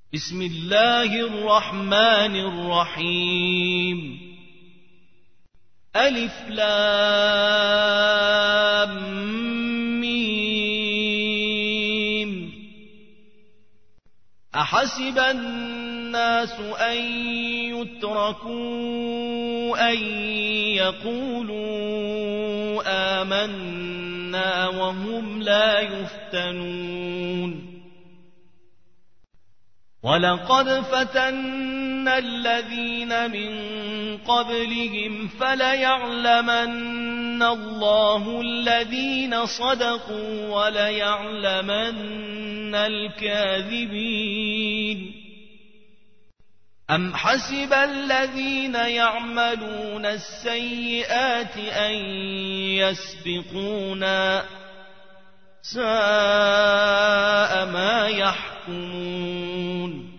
بسم الله الرحمن الرحيم ألف لام ميم أحسب الناس أن يتركوا أن يقولوا آمنا وهم لا يفتنون ولقد فتنا الذين من قبلهم فليعلمن الله الذين صدقوا وليعلمن الكاذبين أم حسب الذين يعملون السيئات أن يسبقونا ساء ما يحكمون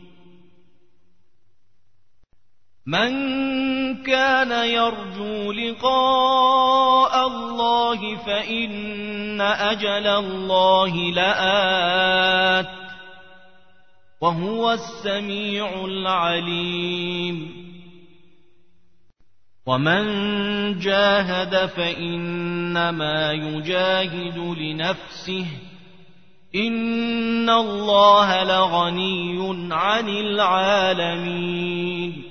من كان يرجو لقاء الله فإن أجل الله لآت وهو السميع العليم ومن جاهد فإنما يجاهد لنفسه إن الله لغني عن العالمين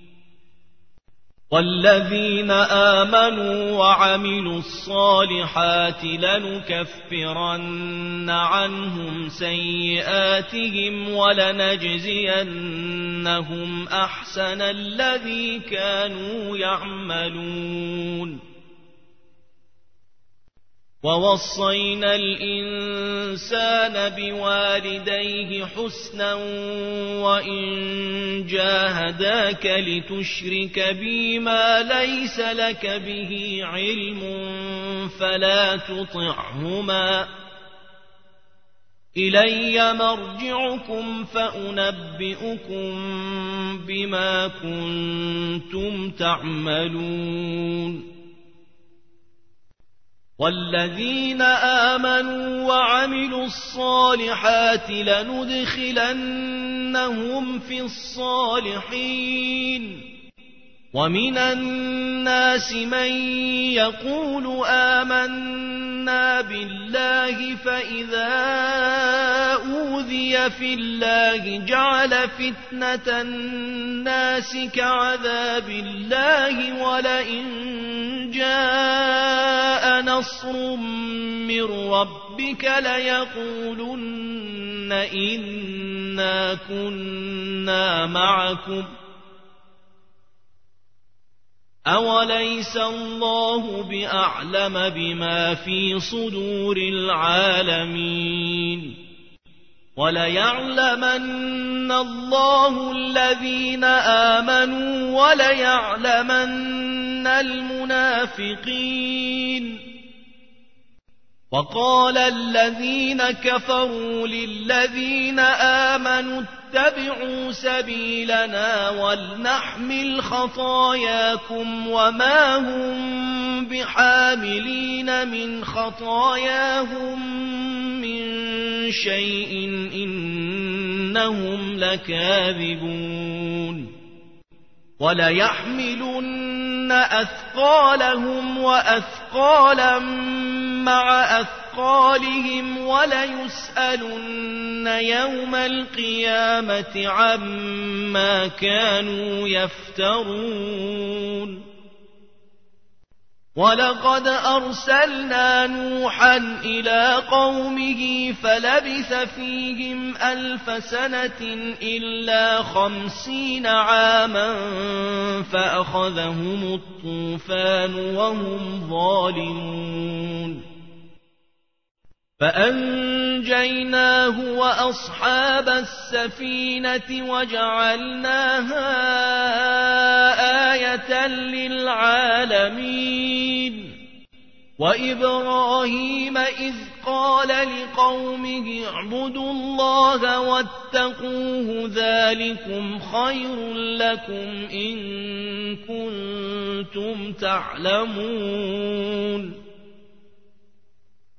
والذين آمنوا وعملوا الصالحات لنكفرن عنهم سيئاتهم ولنجزينهم أحسن الذي كانوا يعملون ووصينا الإنسان بوالديه حسنا وإن جاهداك لتشرك بي ما ليس لك به علم فلا تطعهما إلي مرجعكم فأنبئكم بما كنتم تعملون والذين آمنوا وعملوا الصالحات لندخلنهم في الصالحين ومن الناس من يقول آمنا بالله فإذا أوذي في الله جعل فتنة الناس كعذاب الله ولئن جاء نصر من ربك ليقولن إنا كنا معكم أوليس الله بأعلم بما في صدور العالمين وليعلمن الله الذين آمنوا وليعلمن المنافقين وقال الذين كفروا للذين آمنوا اتبعوا سبيلنا ولنحمل خطاياكم وما هم بحاملين من خطاياهم من شيء إنهم لكاذبون وليحملن أثقالهم وأثقالا مع أثقالهم وليسألن يوم القيامة عما كانوا يفترون ولقد أرسلنا نوحا إلى قومه فلبث فيهم 1000 سنة إلا 50 عاما فأخذهم الطوفان وهم ظالمون فأنجيناه وأصحاب السفينة وجعلناها آية للعالمين وإبراهيم إذ قال لقومه اعبدوا الله واتقوه ذلكم خير لكم إن كنتم تعلمون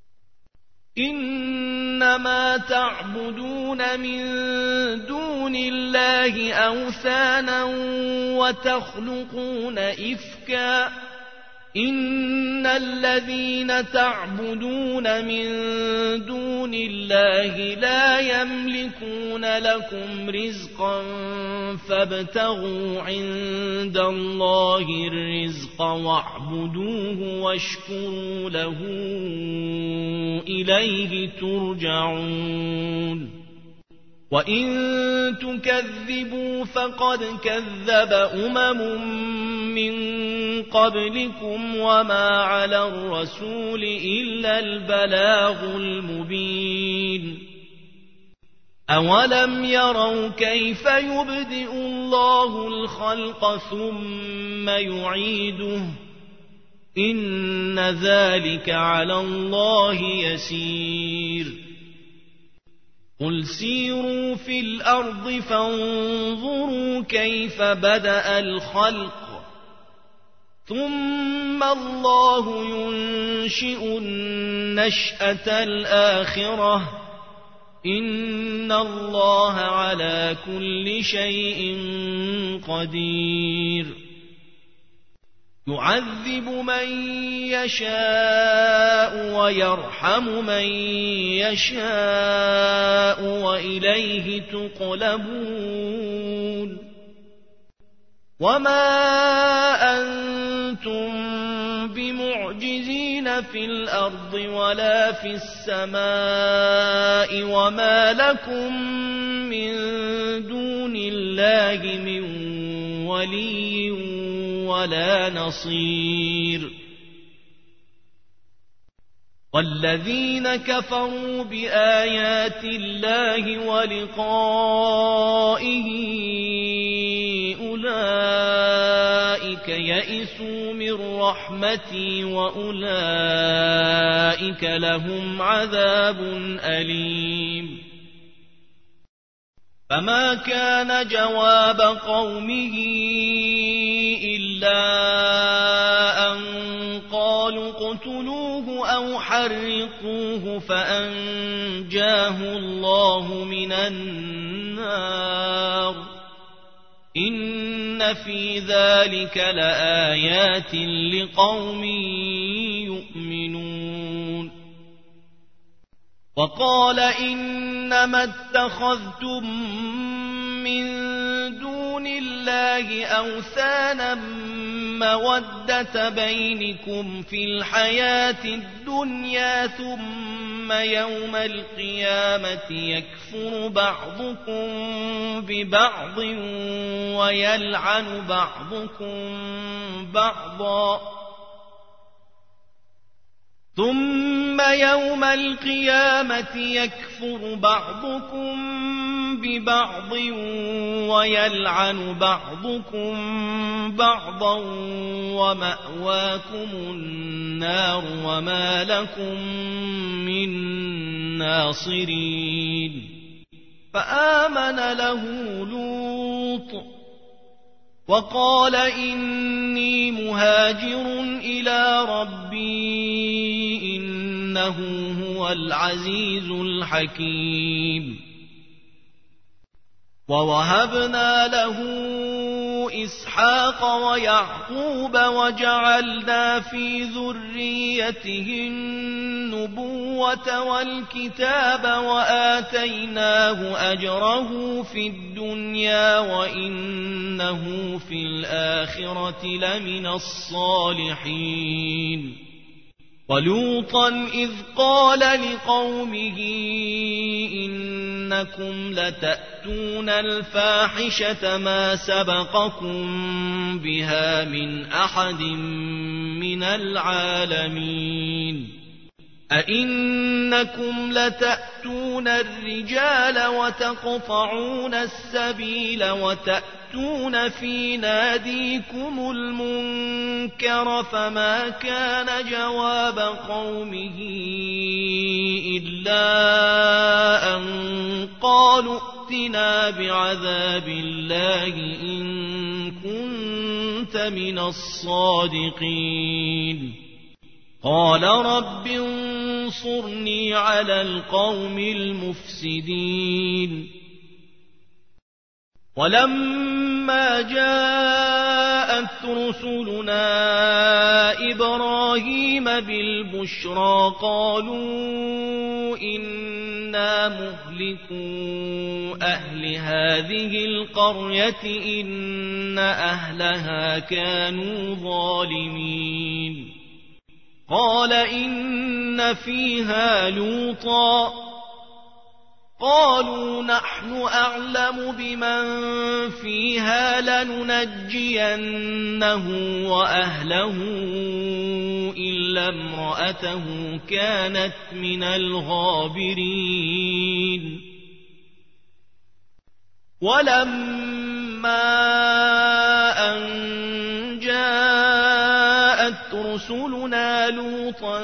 إنما تعبدون من دون الله أوثانا وتخلقون إفكا إن الذين تعبدون من دون الله لا يملكون لكم رزقا فابتغوا عند الله الرزق واعبدوه واشكروا له إليه ترجعون وإن تكذبوا فقد كذب من قبلكم وما على الرسول إلا البلاغ المبين أولم يروا كيف يبدئ الله الخلق ثم يعيده إن ذلك على الله يسير قل سيروا في الأرض فانظروا كيف بدأ الخلق ثم الله ينشئ النشأة الآخرة إن الله على كل شيء قدير يعذب من يشاء ويرحم من يشاء وإليه تقلبون وما أنتم بمعجزين في الأرض ولا في السماء وما لكم من دون الله من ولي ولا نصير والذين كفروا بآيات الله ولقائه أولئك يئسوا من رحمتي وأولئك لهم عذاب أليم فما كان جواب قومه إلا أن قالوا اقتلوه أو حرقوه فأنجاه الله من النار إن في ذلك لآيات لقوم يؤمنون وقال إنما اتخذتم من دون الله أوثانا مودة بينكم في الحياة الدنيا ثم يوم القيامة يكفر بعضكم ببعض ويلعن بعضكم بعضا ثم يوم القيامة يكفر بعضكم ببعض ويلعن بعضكم بعضا ومأواكم النار وما لكم من ناصرين فآمن له لوط وقال إني مهاجر إلى ربي إنه هو العزيز الحكيم ووهبنا له إسحاق ويعقوب وجعلنا في ذريته النبوة والكتاب وآتيناه أجره في الدنيا وإنه في الآخرة لمن الصالحين ولوطا إذ قال لقومه إنكم لتأتون الفاحشة ما سبقكم بها من أحد من العالمين أئنكم لتأتون الرجال وتقطعون السبيل وتأتون في ناديكم المنكر فما كان جواب قومه إلا أن قالوا ائتنا بعذاب الله إن كنت من الصادقين قال رب انصرني على القوم المفسدين ولما جاءت رسلنا إبراهيم بالبشرى قالوا إنا مهلكو أهل هذه القرية إن أهلها كانوا ظالمين قال إن فيها لوطا قالوا نحن أعلم بمن فيها لننجينه وأهله إلا امرأته كانت من الغابرين ولما أن جاءت رسلنا لوطا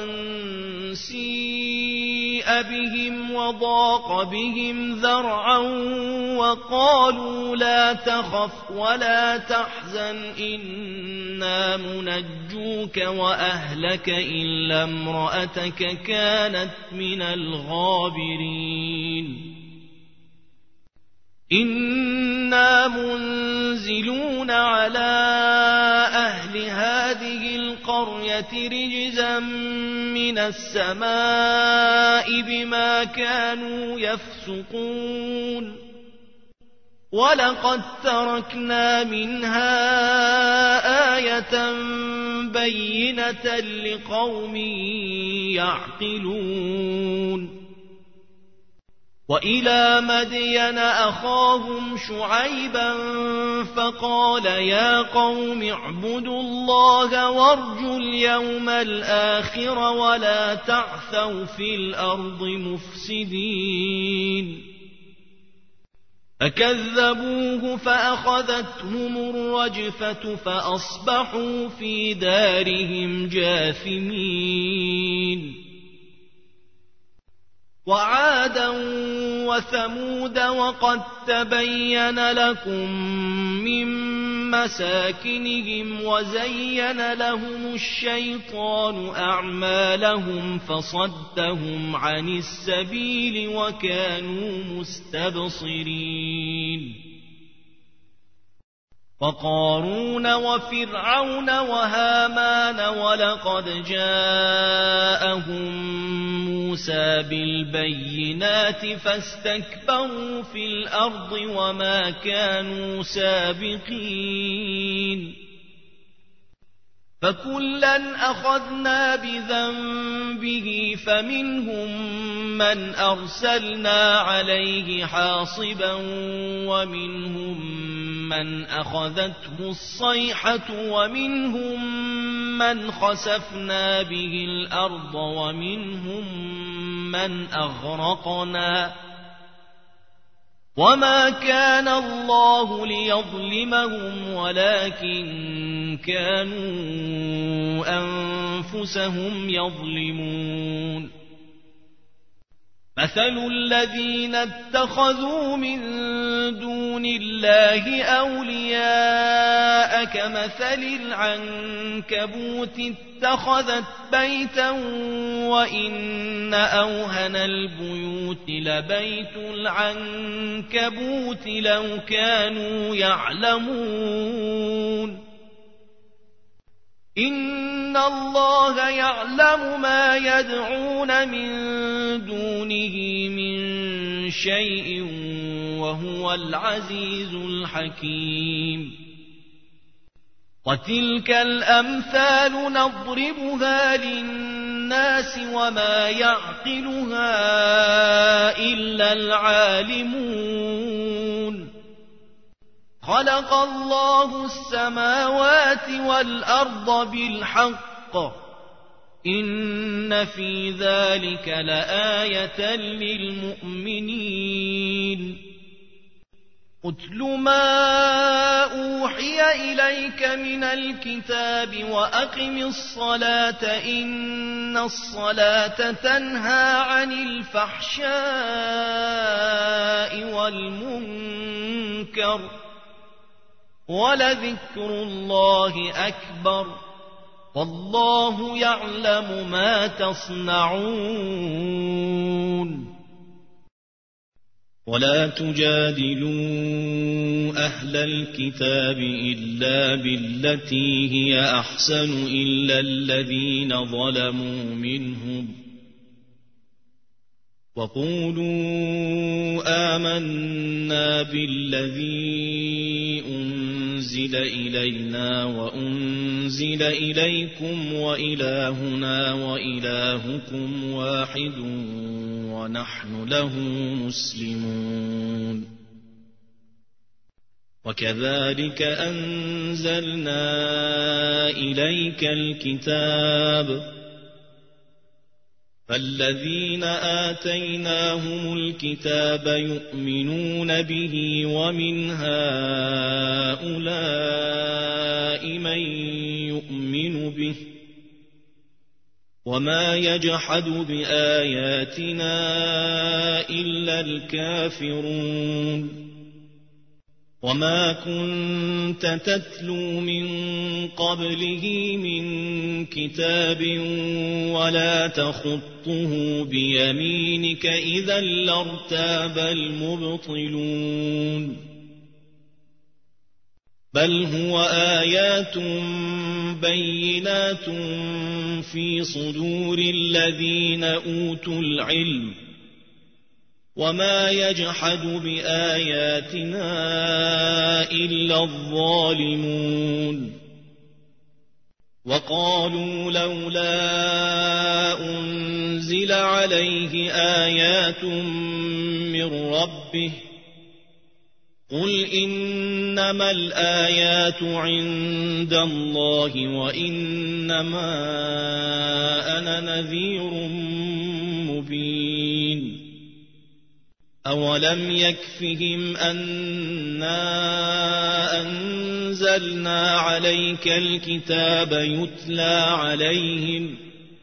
سيء بهم وضاق بهم ذرعا وقالوا لا تخف ولا تحزن إنا منجوك وأهلك إلا امرأتك كانت من الغابرين إنا منزلون على أهل هذه القرية رجزا من السماء بما كانوا يفسقون ولقد تركنا منها آية بينة لقوم يعقلون وإلى مدين أخاهم شعيبا فقال يا قوم اعبدوا الله وارجوا اليوم الآخر ولا تعثوا في الأرض مفسدين فكذبوه فأخذتهم الرجفة فأصبحوا في دارهم جاثمين وعادا وثمود وقد تبين لكم من مساكنهم وزين لهم الشيطان أعمالهم فصدهم عن السبيل وكانوا مستبصرين وقارون وفرعون وهامان ولقد جاءهم موسى بالبينات فاستكبروا في الأرض وما كانوا سابقين فكلا أخذنا بذنبه فمنهم من أرسلنا عليه حاصبا ومنهم من أخذته الصيحة ومنهم من خسفنا به الأرض ومنهم من أغرقنا وما كان الله ليظلمهم ولكن كانوا أنفسهم يظلمون مثل الذين اتخذوا من دون الله أولياء كمثل العنكبوت اتخذت بيتا وإن أوهن البيوت لبيت العنكبوت لو كانوا يعلمون إن الله يعلم ما يدعون من دونه من شيء وهو العزيز الحكيم وتلك الأمثال نضربها للناس وما يعقلها إلا العالمون خلق الله السماوات والأرض بالحق إن في ذلك لآية للمؤمنين أتل ما أوحي إليك من الكتاب وأقم الصلاة إن الصلاة تنهى عن الفحشاء والمنكر ولذكر الله أكبر والله يعلم ما تصنعون ولا تجادلوا أهل الكتاب إلا بالتي هي أحسن إلا الذين ظلموا منهم وقولوا آمنا بالذي أنزل إلينا وأنزل إليكم وإلهنا وإلهكم واحد ونحن له مسلمون وكذلك أنزلنا إليك الكتاب فالذين آتيناهم الكتاب يؤمنون به ومن هؤلاء من يؤمن به وما يجحد بآياتنا إلا الكافرون وما كنت تتلو من قبله من كتاب ولا تخطه بيمينك إذا لارتاب المبطلون بل هو آيات بينات في صدور الذين أوتوا العلم وما يجحد بآياتنا إلا الظالمون وقالوا لولا أنزل عليه آيات من ربه قل إنما الآيات عند الله وإنما أنا نذير مبين أولم يكفهم أنا أنزلنا عليك الكتاب يتلى عليهم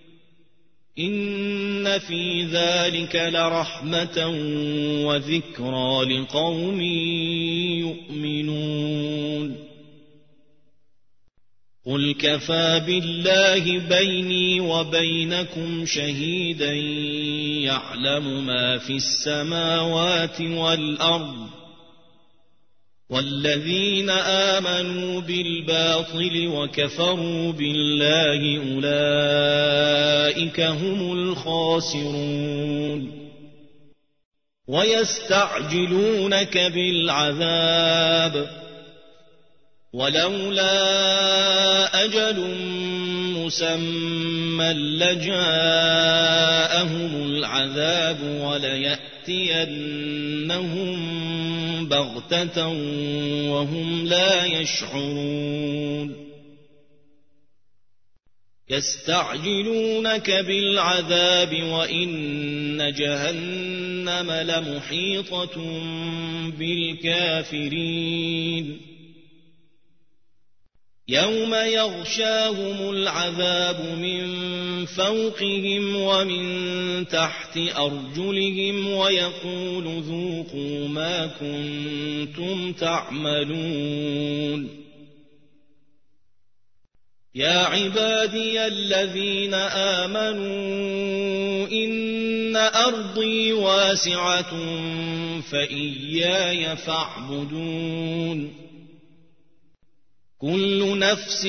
إن في ذلك لرحمة وذكرى لقوم يؤمنون قل كفى بالله بيني وبينكم شهيدا يعلم ما في السماوات والأرض والذين آمنوا بالباطل وكفروا بالله أولئك هم الخاسرون ويستعجلونك بالعذاب ولولا أجل مسمى لجاءهم العذاب وليأتينهم بغتة وهم لا يشعرون يستعجلونك بالعذاب وإن جهنم لمحيطة بالكافرين يوم يغشاهم العذاب من فوقهم ومن تحت أرجلهم ويقول ذوقوا ما كنتم تعملون يا عبادي الذين آمنوا إن أرضي واسعة فإياي فاعبدون كل نفس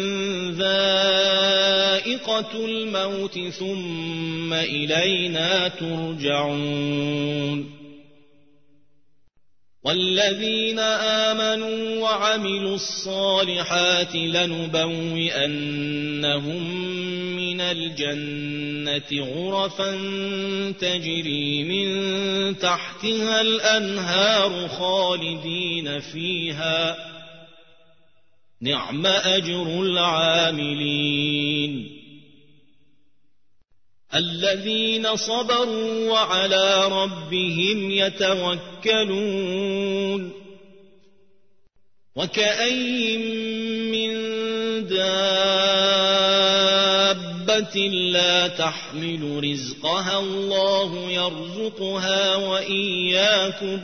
ذائقة الموت ثم إلينا ترجعون والذين آمنوا وعملوا الصالحات لنبوئنهم من الجنة غرفا تجري من تحتها الأنهار خالدين فيها نعم أجر العاملين الذين صبروا وعلى ربهم يتوكلون وكأين من دابة لا تحمل رزقها الله يرزقها وإياكم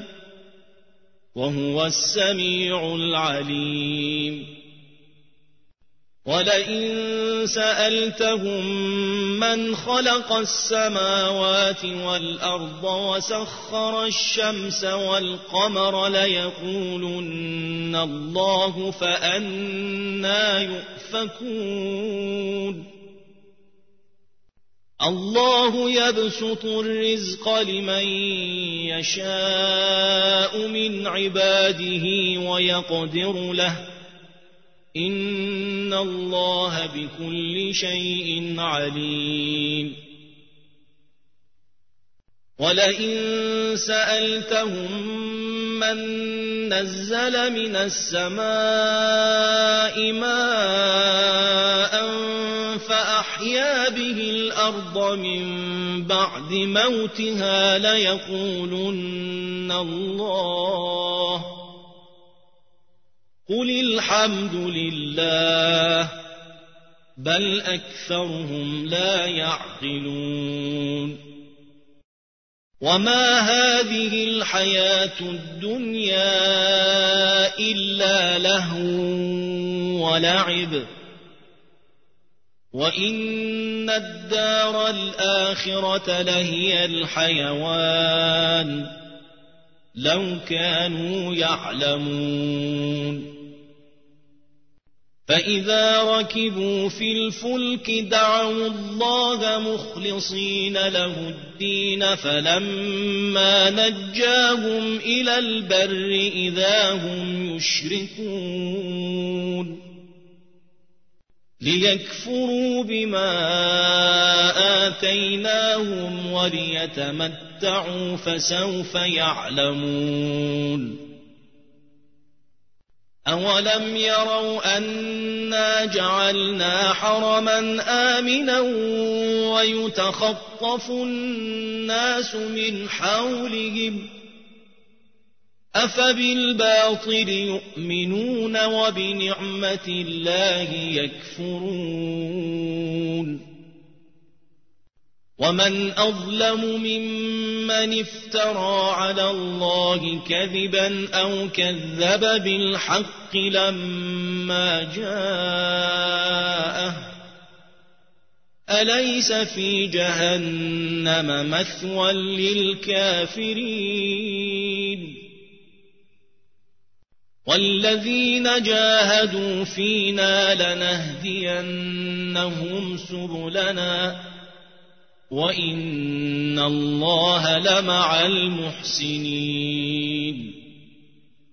وهو السميع العليم ولئن سألتهم من خلق السماوات والأرض وسخر الشمس والقمر ليقولن الله فأنى يؤفكون الله يبسط الرزق لمن يشاء من عباده ويقدر له إن الله بكل شيء عليم ولئن سألتهم من نزل من السماء ماء فأحيا به الأرض من بعد موتها ليقولن الله قل الحمد لله بل أكثرهم لا يعقلون وما هذه الحياة الدنيا إلا لهو ولعب وإن الدار الآخرة لهي الحيوان لو كانوا يعلمون فإذا ركبوا في الفلك دعوا الله مخلصين له الدين فلما نجاهم إلى البر إذا هم يشركون ليكفروا بما آتيناهم وليتمتعوا فسوف يعلمون أولم يروا أنا جعلنا حرما آمنا ويتخطف الناس من حولهم أفبالباطل يؤمنون وبنعمة الله يكفرون ومن أظلم ممن افترى على الله كذبا أو كذب بالحق لما جاءه أليس في جهنم مثوى للكافرين والذين جاهدوا فينا لنهدينهم سبلنا وإن الله لمع المحسنين